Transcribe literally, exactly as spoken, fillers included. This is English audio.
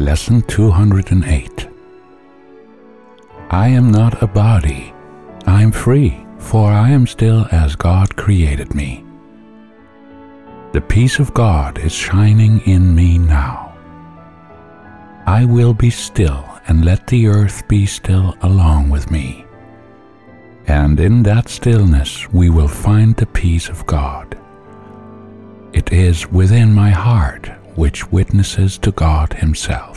Lesson two hundred eight. I am not a body, I am free, for I am still as God created me. The peace of God is shining in me now. I will be still and let the earth be still along with me. And in that stillness we will find the peace of God. It is within my heart which witnesses to God Himself.